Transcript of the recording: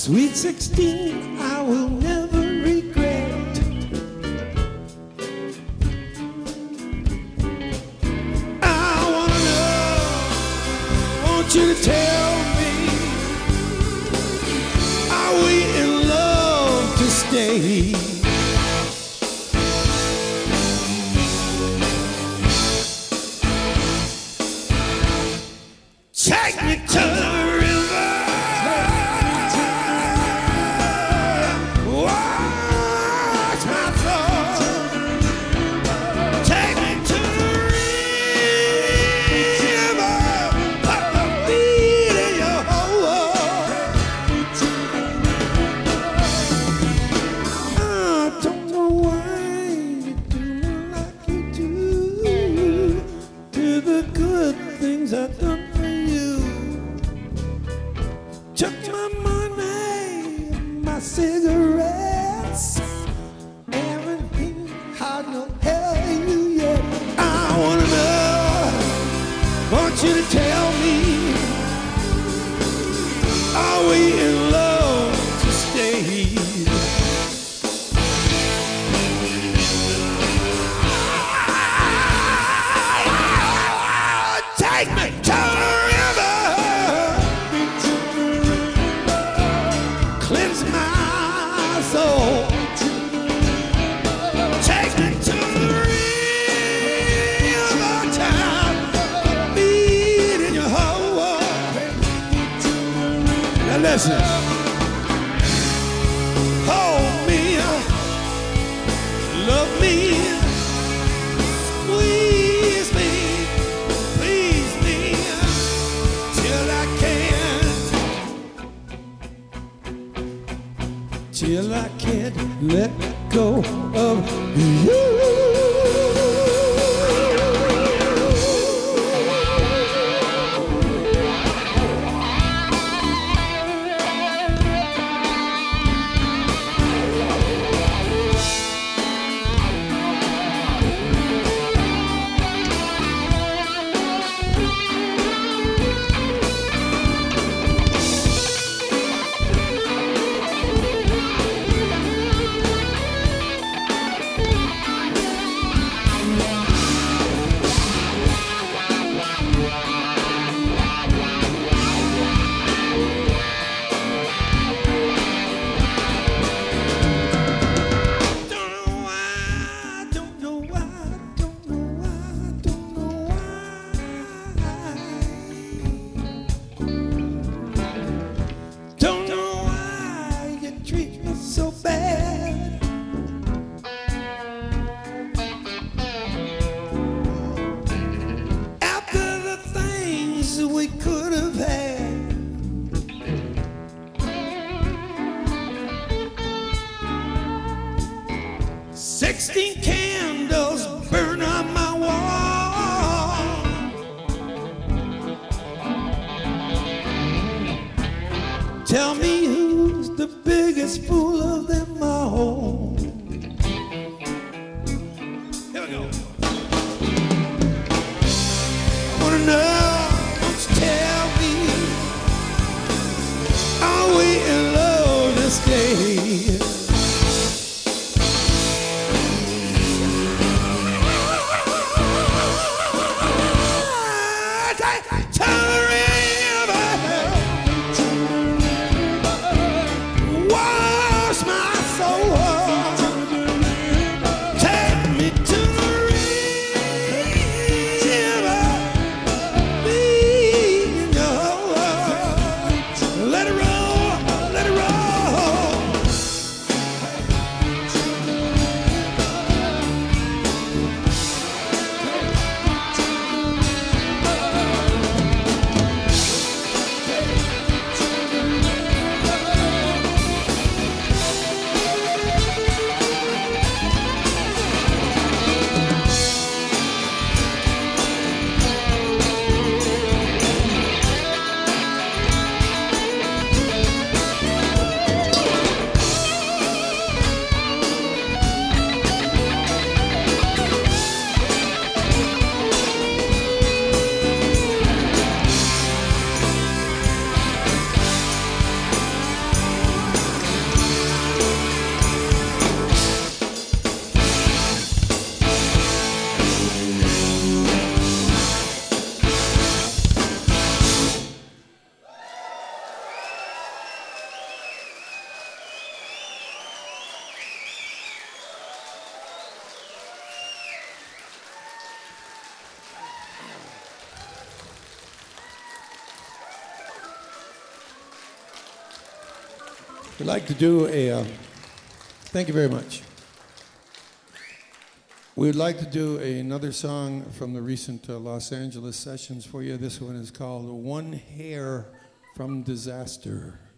Sweet 16, I will never regret. I wanna know, want you to tell me, are we in love to stay? Take me to the river, wash my soul. Take me to the river, put my feet in your hole. I don't know why you do like you do the good things I've done. Took my money, my cigarettes, everything, had no hell you yet. I wanna know, want you to tell me, are we in love to stay? Take me to the river, cleanse my soul. Take me to the river town, feet in your hole. Now listen, hold me, love me, squeeze me, please me, till I can't, till I can't let go of you. We could have had, 16 candles burn on my wall. Tell me who's the biggest fool of them all. Here we go. I wanna know, tell me, are we in love to stay? To the river, wash my soul. We'd like to do a, thank you very much. We'd like to do another song from the recent Los Angeles sessions for you. This one is called One Hair from Disaster.